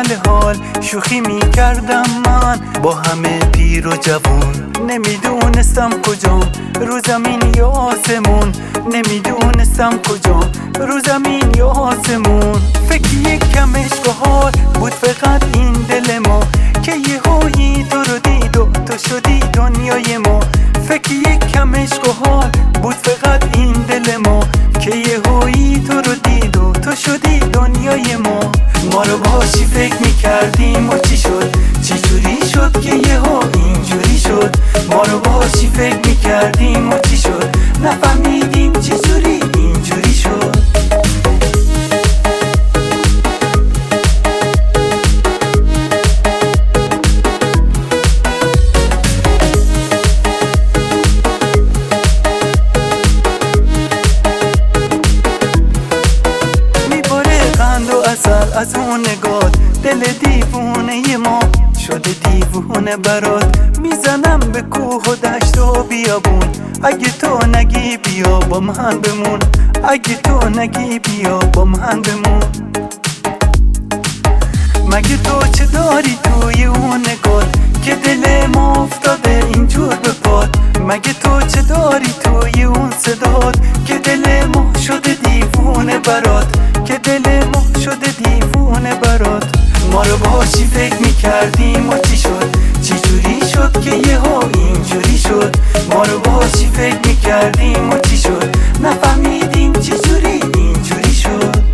اول حال شوخی میکردم من با همه پیر و جوون، نمیدونستم کجام رو زمین یا آسمون، نمیدونستم کجام رو زمین یا آسمون. فکر یک کم عشق و حال بود فقط این دل ما که یهویی تو رو دید و تو شدی دنیای ما. فکر یک کم عشق و حال بود فقط این دل ما که یهویی تو رو دید و تو شدی دنیای ما. ما رو باشی فکر میکردیم و چی شد، چی جوری شد که یهو اینجوری شد. ما رو باشی فکر میکردیم و چی شد، نفهمیدیم چی جوری اینجوری شد. از اون نگاه دل دیوونه ما شده دیوونه برات. میزنم به کوه و دشت و بیابون، اگه تو نگی بیا با من بمون، اگه تو نگی بیا با من بمون. مگه تو چه داری توی اون نگاه که دل ما افتاده اینجور به پات؟ مگه تو چه داری توی اون صدات که دل ما شده دیوونه برات، که دل ما شده دیوونه برات. ما رو باشی فکر میکردیم و چی شد، چی جوری شد که یهو اینجوری شد. ما رو باشی فکر میکردیم و چی شد، نفهمیدیم چی جوری اینجوری شد.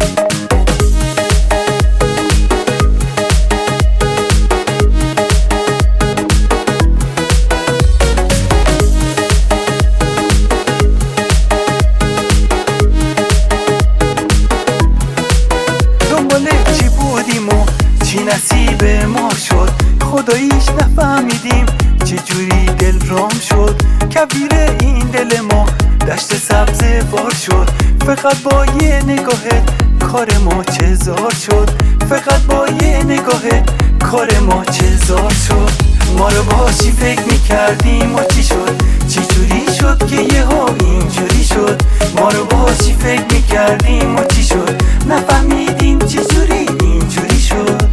چی نصیب ما شد خداییش نفهمیدیم چه جوری دل رام شد. کویر این دل ما دشت سبز وار شد، فقط با یه نگاهت کار ما چه زار شد، فقط با یه نگاهت کار ما چه زار شد. ما رو باشی فکر میکردیم و چی شد، چی جوری شد که یهو اینجوری شد. ما رو باشی فکر میکردیم و چی شد، نفهمیدیم چه جوری اینجوری شد.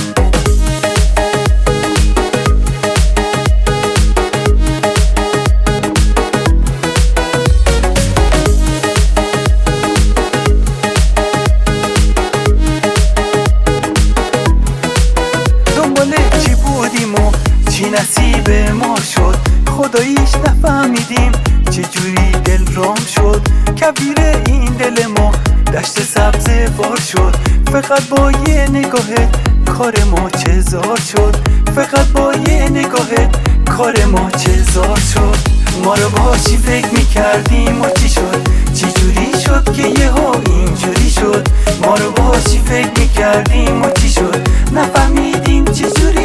چی نصیب ما شد خداییش نفهمیدیم چه جوری دل رام شد. کویر این دل ما دشت سبز وار شد، فقط با یه نگاهت کار ما چه زار شد، فقط با یه نگاهت کار ما چه زار شد. ما رو باشی فکر میکردیم و چی شد، چی جوری شد که یهو اینجوری شد. ما رو باشی فکر میکردیم و چی شد، نفهمیدیم چه جوری